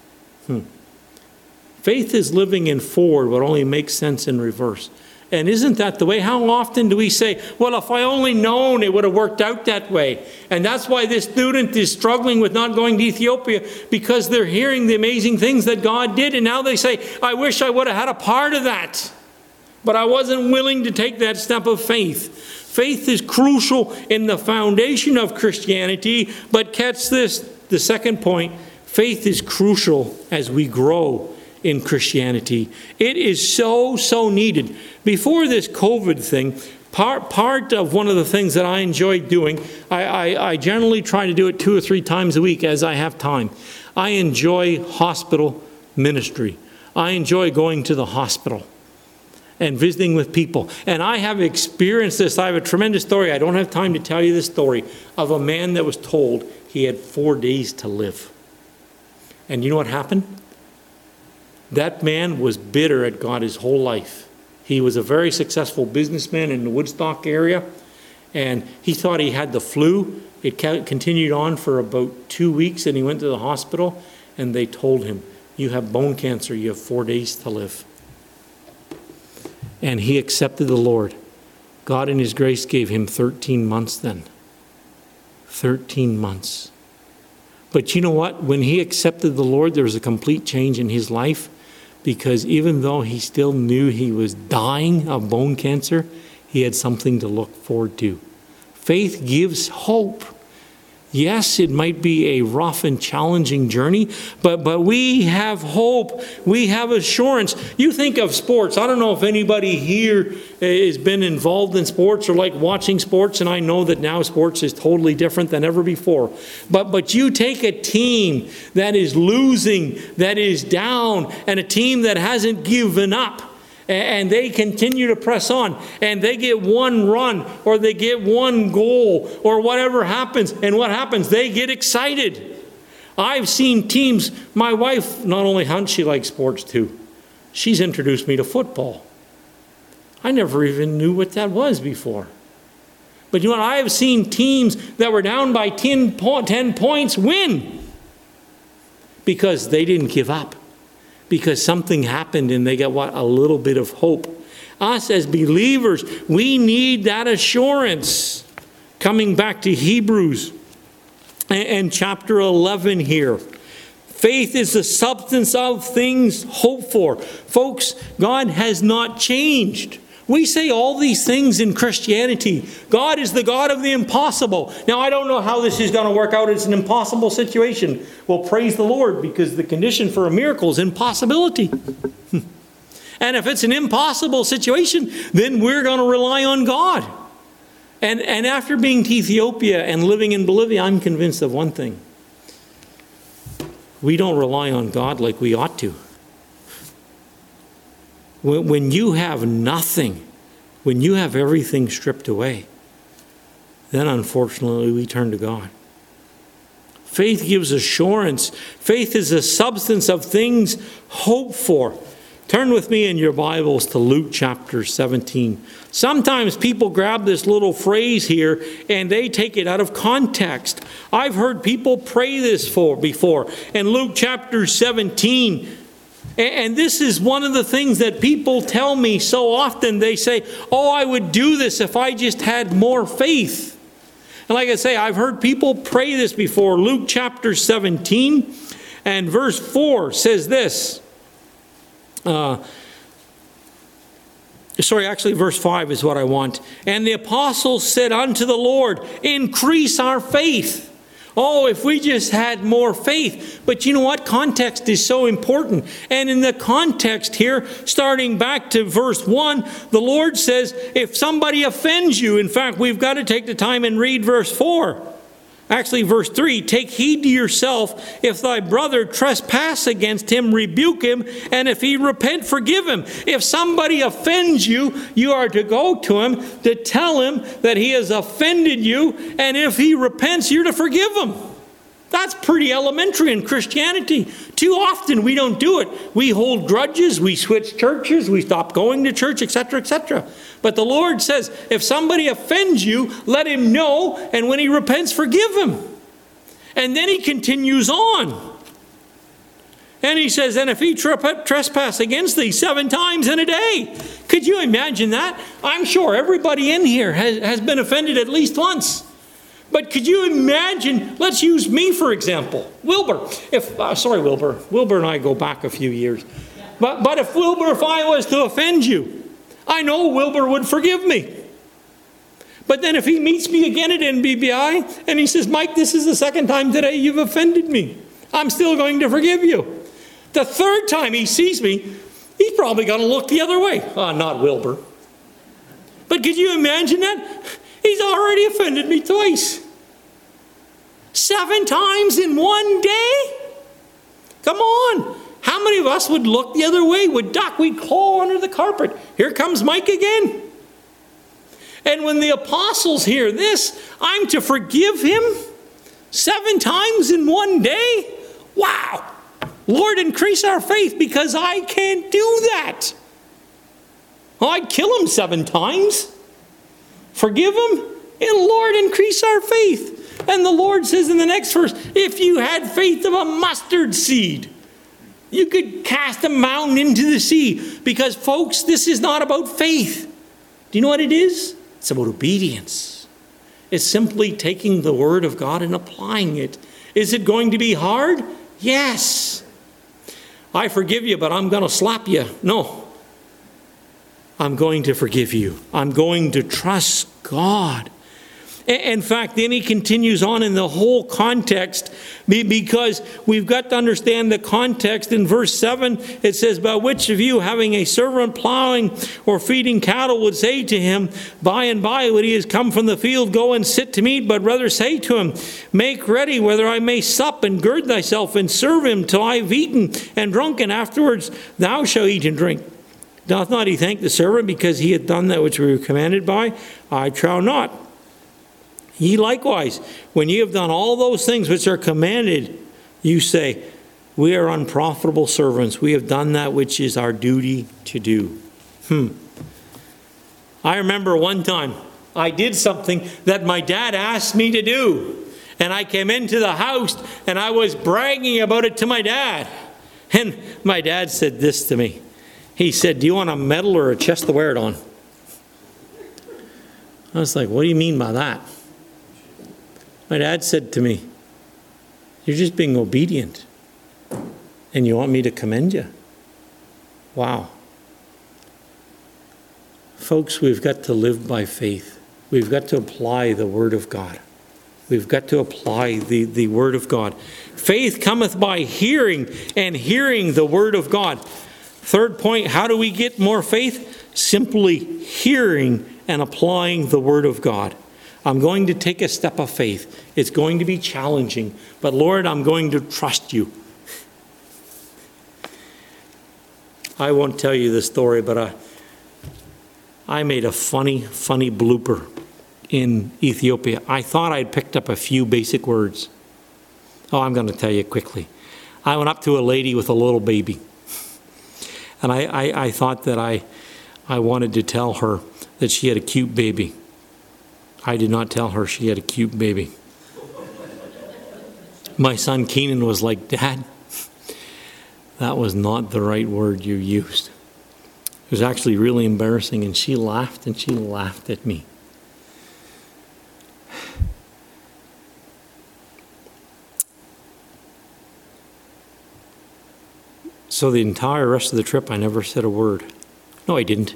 Faith is living in forward what only makes sense in reverse. And isn't that the way? How often do we say, well, if I only known, it would have worked out that way. And that's why this student is struggling with not going to Ethiopia, because they're hearing the amazing things that God did. And now they say, I wish I would have had a part of that. But I wasn't willing to take that step of faith. Faith is crucial in the foundation of Christianity. But catch this, the second point, faith is crucial as we grow in Christianity. It is so needed. Before this COVID thing, part of one of the things that I enjoy doing, I generally try to do it 2 or 3 times a week as I have time. I enjoy hospital ministry. I enjoy going to the hospital and visiting with people. And I have experienced this. I have a tremendous story. I don't have time to tell you this story of a man that was told he had 4 days to live. And you know what happened? That man was bitter at God his whole life. He was a very successful businessman in the Woodstock area, and he thought he had the flu. It continued on for about 2 weeks, and he went to the hospital, and they told him, you have bone cancer, you have 4 days to live. And he accepted the Lord. God in His grace gave him 13 months then. 13 months. But you know what? When he accepted the Lord, there was a complete change in his life, because even though he still knew he was dying of bone cancer, he had something to look forward to. Faith gives hope. Yes, it might be a rough and challenging journey, but we have hope. We have assurance. You think of sports. I don't know if anybody here has been involved in sports or like watching sports, and I know that now sports is totally different than ever before. But you take a team that is losing, that is down, and a team that hasn't given up, and they continue to press on, and they get one run, or they get one goal, or whatever happens. And what happens? They get excited. I've seen teams, my wife not only hunts, she likes sports too. She's introduced me to football. I never even knew what that was before. But you know what? I have seen teams that were down by 10 points win, because they didn't give up. Because something happened and they got a little bit of hope. Us as believers, we need that assurance. Coming back to Hebrews. and chapter 11 here. Faith is the substance of things hoped for. Folks, God has not changed. We say all these things in Christianity. God is the God of the impossible. Now, I don't know how this is going to work out. It's an impossible situation. Well, praise the Lord, because the condition for a miracle is impossibility. And if it's an impossible situation, then we're going to rely on God. And after being to Ethiopia and living in Bolivia, I'm convinced of one thing. We don't rely on God like we ought to. When you have nothing, when you have everything stripped away, then unfortunately we turn to God. Faith gives assurance. Faith is the substance of things hoped for. Turn with me in your Bibles to Luke chapter 17. Sometimes people grab this little phrase here and they take it out of context. I've heard people pray this before. In Luke chapter 17, and this is one of the things that people tell me so often. They say, oh, I would do this if I just had more faith. And like I say, I've heard people pray this before. Luke chapter 17 and verse 4 says this. Verse 5 is what I want. And the apostles said unto the Lord, increase our faith. Oh, if we just had more faith. But you know what? Context is so important. And in the context here, starting back to verse 1, the Lord says, if somebody offends you, in fact, we've got to take the time and read verse 4. Actually, verse 3, take heed to yourself. If thy brother trespass against him, rebuke him. And if he repent, forgive him. If somebody offends you, you are to go to him to tell him that he has offended you. And if he repents, you're to forgive him. That's pretty elementary in Christianity. Too often we don't do it. We hold grudges, we switch churches, we stop going to church, etc., etc. But the Lord says, if somebody offends you, let him know, and when he repents, forgive him. And then he continues on. And he says, and if he trespass against thee 7 times in a day. Could you imagine that? I'm sure everybody in here has been offended at least once. But could you imagine, let's use me for example, Wilbur. Wilbur. Wilbur and I go back a few years. But if I was to offend you, I know Wilbur would forgive me. But then if he meets me again at NBBI and he says, Mike, this is the 2nd time today you've offended me, I'm still going to forgive you. The 3rd time he sees me, he's probably going to look the other way. Not Wilbur. But could you imagine that? He's already offended me twice. 7 times in one day? Come on. How many of us would look the other way, would duck, we'd claw under the carpet? Here comes Mike again. And when the apostles hear this, I'm to forgive him 7 times in one day? Wow. Lord, increase our faith because I can't do that. Well, I'd kill him 7 times. Forgive him, and Lord, increase our faith. And the Lord says in the next verse, if you had faith of a mustard seed, you could cast a mountain into the sea. Because, folks, this is not about faith. Do you know what it is? It's about obedience. It's simply taking the word of God and applying it. Is it going to be hard? Yes. I forgive you, but I'm going to slap you. No. I'm going to forgive you. I'm going to trust God. In fact, then he continues on in the whole context, because we've got to understand the context. In verse 7, it says, but which of you, having a servant plowing or feeding cattle, would say to him, by and by, when he has come from the field, go and sit to meat, but rather say to him, make ready whether I may sup, and gird thyself, and serve him till I have eaten and drunk, and afterwards thou shalt eat and drink. Doth not he thank the servant because he had done that which we were commanded by? I trow not. Ye likewise, when ye have done all those things which are commanded, you say, we are unprofitable servants. We have done that which is our duty to do. I remember one time I did something that my dad asked me to do. And I came into the house and I was bragging about it to my dad. And my dad said this to me. He said, do you want a medal or a chest to wear it on? I was like, what do you mean by that? My dad said to me, You're just being obedient. And you want me to commend you? Wow. Folks, we've got to live by faith. We've got to apply the Word of God. We've got to apply the Word of God. Faith cometh by hearing, and hearing the Word of God. Third point, how do we get more faith? Simply hearing and applying the Word of God. I'm going to take a step of faith. It's going to be challenging, but Lord, I'm going to trust you. I won't tell you the story, but I made a funny blooper in Ethiopia. I thought I'd picked up a few basic words. Oh, I'm going to tell you quickly. I went up to a lady with a little baby. And I thought that I wanted to tell her that she had a cute baby. I did not tell her she had a cute baby. My son Keenan was like, Dad, that was not the right word you used. It was actually really embarrassing, and she laughed at me. So the entire rest of the trip, I never said a word. No, I didn't.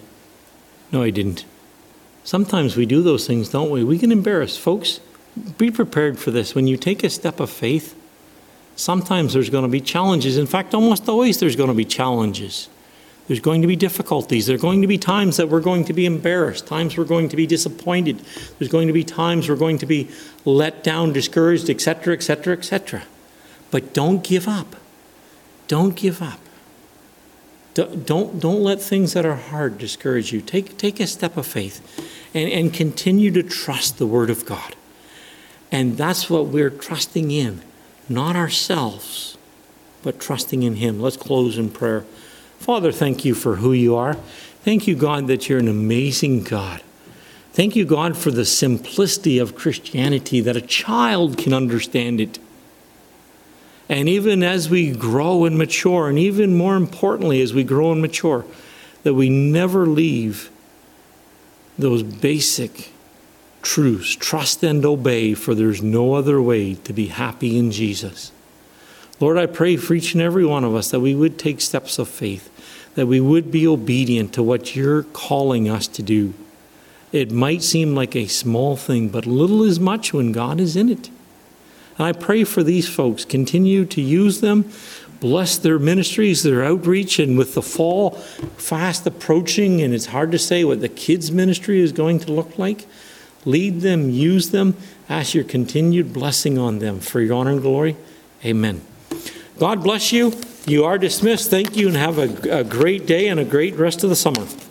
Sometimes we do those things, don't we? We get embarrassed. Folks, be prepared for this. When you take a step of faith, sometimes there's going to be challenges. In fact, almost always there's going to be challenges. There's going to be difficulties. There are going to be times that we're going to be embarrassed, times we're going to be disappointed. There's going to be times we're going to be let down, discouraged, etc., etc., etc. But don't give up. Don't give up. Don't let things that are hard discourage you. Take a step of faith and continue to trust the Word of God. And that's what we're trusting in. Not ourselves, but trusting in Him. Let's close in prayer. Father, thank you for who you are. Thank you, God, that you're an amazing God. Thank you, God, for the simplicity of Christianity, that a child can understand it. And even as we grow and mature, and even more importantly, as we grow and mature, that we never leave those basic truths. Trust and obey, for there's no other way to be happy in Jesus. Lord, I pray for each and every one of us that we would take steps of faith, that we would be obedient to what you're calling us to do. It might seem like a small thing, but little is much when God is in it. And I pray for these folks. Continue to use them. Bless their ministries, their outreach, and with the fall fast approaching, and it's hard to say what the kids' ministry is going to look like, lead them, use them. Ask your continued blessing on them for your honor and glory. Amen. God bless you. You are dismissed. Thank you, and have a great day and a great rest of the summer.